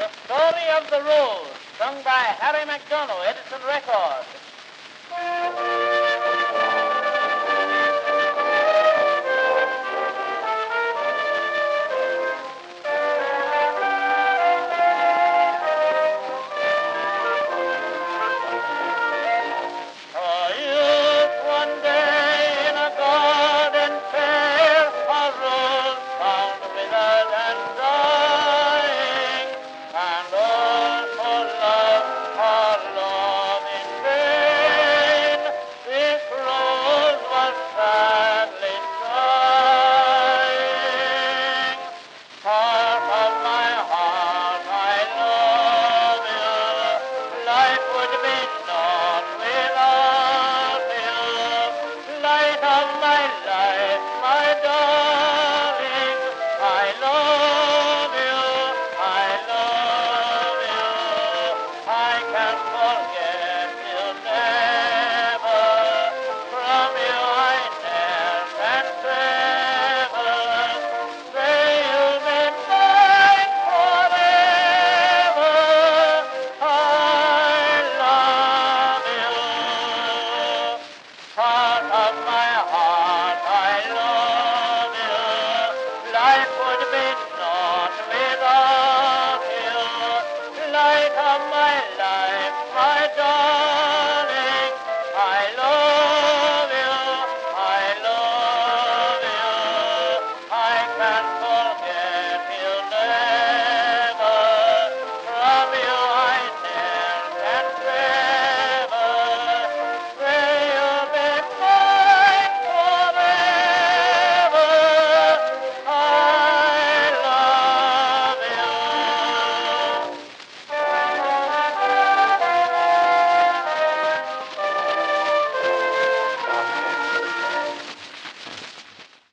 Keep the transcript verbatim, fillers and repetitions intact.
The Story of the Rose, sung by Harry McDonough, Edison Records. A youth one day in a garden fair, a rose found withered and dying, and all for love, for love in vain. This rose was sadly sighing. Heart of my heart, I love you. Life would be naught without you. Light of my life, my darling, I love you, I love you. I can't forget you never. From you I ne'er can sever. Say you'll be mine forever. I love you. Heart of my heart, I love you. Life would be naught without you. Light of my